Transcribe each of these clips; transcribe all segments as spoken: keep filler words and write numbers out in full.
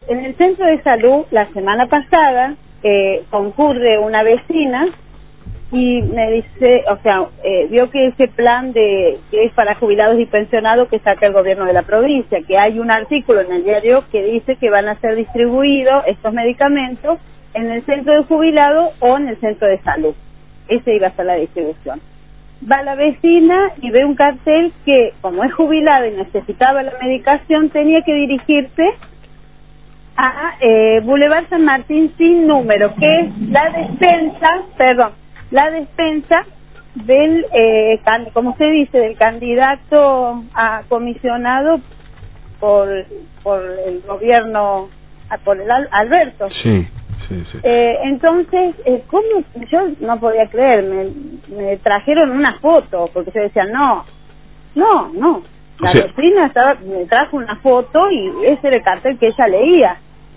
en el centro de salud, la semana pasada, eh, concurre una vecina y me dice, o sea, eh, vio que ese plan de que es para jubilados y pensionados que saca el gobierno de la provincia, que hay un artículo en el diario que dice que van a ser distribuidos estos medicamentos en el centro de jubilados o en el centro de salud. Esa iba a ser la distribución. Va la vecina y ve un cartel que, como es jubilada y necesitaba la medicación, tenía que dirigirse a eh, Boulevard San Martín sin número, que es la despensa, perdón, la despensa del, eh, can, como se dice, del candidato a comisionado por por el gobierno, por el Al, Alberto. Sí, sí, sí. Eh, entonces, eh, ¿cómo? Yo no podía creer, me, me trajeron una foto, porque yo decía, no, no, no. La o sea, vecina estaba, me trajo una foto y ese era el cartel que ella leía.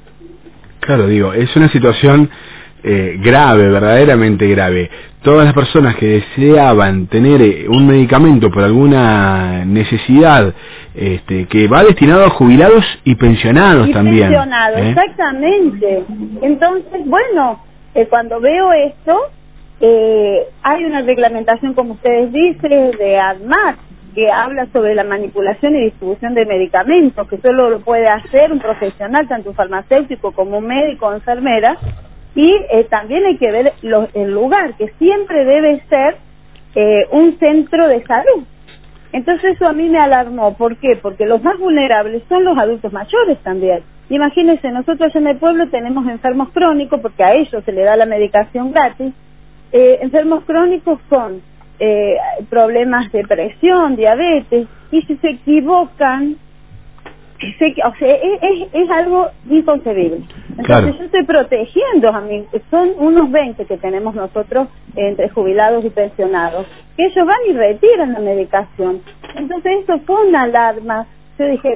Claro, digo, es una situación eh, grave, verdaderamente grave. Todas las personas que deseaban tener eh, un medicamento por alguna necesidad este, que va destinado a jubilados y pensionados y también. pensionados, ¿eh? Exactamente. Entonces, bueno, eh, cuando veo esto, eh, hay una reglamentación, como ustedes dicen, de ADMAT, que habla sobre la manipulación y distribución de medicamentos, que solo lo puede hacer un profesional, tanto un farmacéutico como un médico o enfermera, y eh, también hay que ver lo, el lugar, que siempre debe ser eh, un centro de salud. Entonces eso a mí me alarmó. ¿Por qué? Porque los más vulnerables son los adultos mayores también. Imagínense, nosotros en el pueblo tenemos enfermos crónicos, porque a ellos se le da la medicación gratis. Eh, enfermos crónicos con eh, problemas de presión, diabetes, y si se equivocan, se, o sea, es, es, es algo inconcebible. Entonces Claro. yo estoy protegiendo a mí, son unos veinte que tenemos nosotros entre jubilados y pensionados, que ellos van y retiran la medicación. Entonces eso fue una alarma. Yo dije,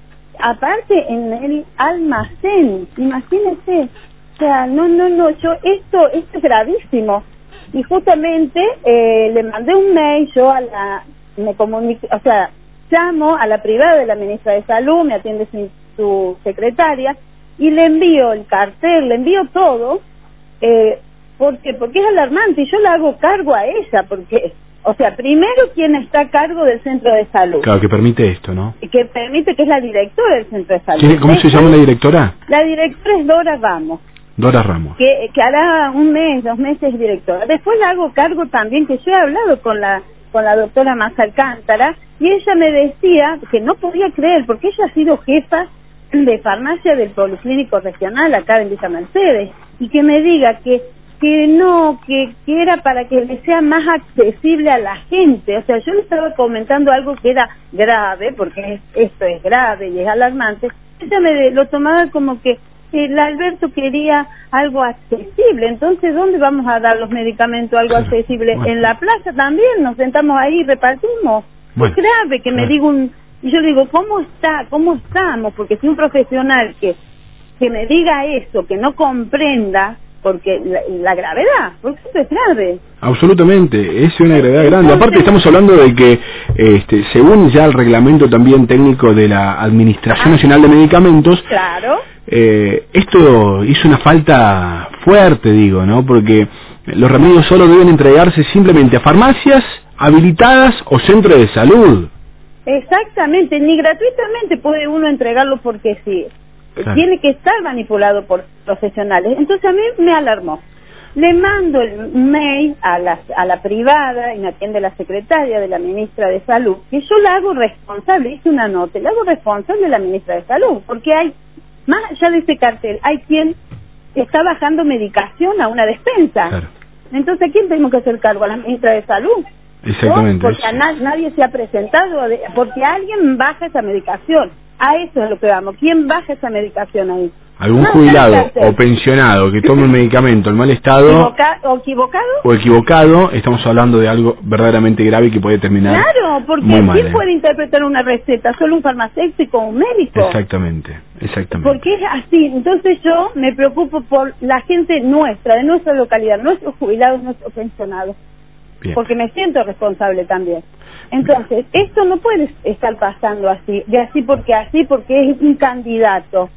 aparte en el almacén, imagínense, o sea, no, no, no, yo, esto, esto es gravísimo. Y justamente eh, le mandé un mail, yo a la, me comuniqué, o sea, llamo a la privada de la ministra de Salud, me atiende su, su secretaria, y le envío el cartel, le envío todo, eh, porque porque es alarmante, y yo le hago cargo a ella, porque, o sea, primero, ¿quién está a cargo del centro de salud? Claro, que permite esto, ¿no? Que permite, que es la directora del centro de salud. ¿Quién- ¿Cómo se llama la directora? La directora es Dora Ramos. Dora Ramos. Que, que hará un mes, dos meses directora. Después le hago cargo también, que yo he hablado con la con la doctora Maza Alcántara, y ella me decía que no podía creer, porque ella ha sido jefa de farmacia del Policlínico Regional acá en Villa Mercedes, y que me diga que que no, que, que era para que le sea más accesible a la gente. O sea, yo le estaba comentando algo que era grave, porque es, esto es grave y es alarmante. Ella me lo tomaba como que el Alberto quería algo accesible. Entonces, ¿dónde vamos a dar los medicamentos, algo Claro. accesible? Bueno. En la plaza también, nos sentamos ahí y repartimos. Bueno. Es grave que me Claro. diga un... Y yo digo, ¿cómo está? ¿Cómo estamos? Porque si un profesional que, que me diga eso, que no comprenda, porque la, la gravedad, porque esto es grave. Absolutamente, es una gravedad grande. Aparte estamos hablando de que, este, según ya el reglamento también técnico de la Administración Ah. Nacional de Medicamentos, Claro. eh, esto hizo una falta fuerte, digo, ¿no? Porque los remedios solo deben entregarse simplemente a farmacias habilitadas o centros de salud. Exactamente, ni gratuitamente puede uno entregarlo porque sí. Claro. Tiene que estar manipulado por profesionales. Entonces a mí me alarmó. Le mando el mail a la, a la privada, y me atiende la secretaria de la ministra de Salud, que yo la hago responsable, hice una nota, la hago responsable de la ministra de Salud, porque hay, más allá de ese cartel, hay quien está bajando medicación a una despensa. Claro. Entonces, ¿a quién tenemos que hacer cargo? ¿A la ministra de Salud? Exactamente. ¿No? Porque a na- nadie se ha presentado, de- porque alguien baja esa medicación. A eso es lo que vamos. ¿Quién baja esa medicación ahí? Algún No, jubilado nada que hacer. o pensionado que tome un medicamento en mal estado Equivoca- ¿O equivocado? o equivocado, estamos hablando de algo verdaderamente grave que puede terminar Claro, porque muy mal. ¿quién ¿eh? puede interpretar una receta? ¿Solo un farmacéutico o un médico? Exactamente, exactamente. Porque es así. Entonces yo me preocupo por la gente nuestra, de nuestra localidad, nuestros jubilados, nuestros pensionados. Bien. Porque me siento responsable también. Entonces, esto no puede estar pasando así, de así porque así, porque es un candidato.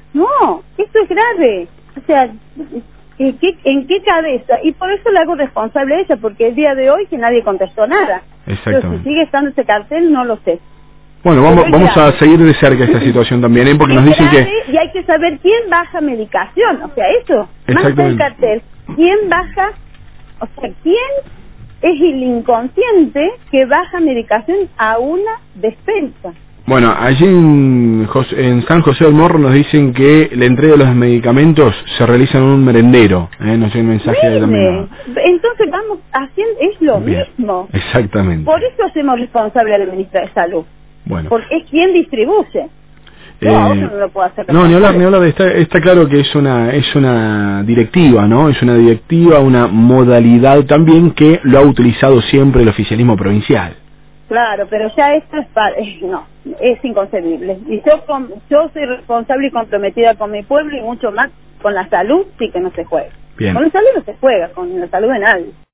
No, esto es grave. O sea, ¿en qué, ¿en qué cabeza? Y por eso la hago responsable a ella, porque el día de hoy que nadie contestó nada. Exactamente. Pero si sigue estando ese cartel, no lo sé. Bueno, vamos, vamos a seguir de cerca esta situación también, ¿eh? Porque es nos dicen grave, que... Y hay que saber quién baja medicación, o sea, eso, más allá del cartel, quién baja, o sea, quién es el inconsciente que baja medicación a una despensa. Bueno, allí en, José, en San José del Morro nos dicen que la entrega de los medicamentos se realiza en un merendero, ¿eh? No sé, un mensaje Mire, de también. Entonces vamos haciendo, es lo Bien. mismo. Exactamente. Por eso hacemos responsable al ministro de Salud. Bueno. Porque es quien distribuye. No, Eh, ahora no lo puedo hacer. No, ni hablar, ni hablar. Está, está claro que es una, es una directiva, ¿no? Es una directiva, una modalidad también que lo ha utilizado siempre el oficialismo provincial. Claro, pero ya esto es para, no, es inconcebible. Y yo, yo soy responsable y comprometida con mi pueblo y mucho más con la salud, sí que no se juega. Bien. Con la salud no se juega, con la salud de nadie.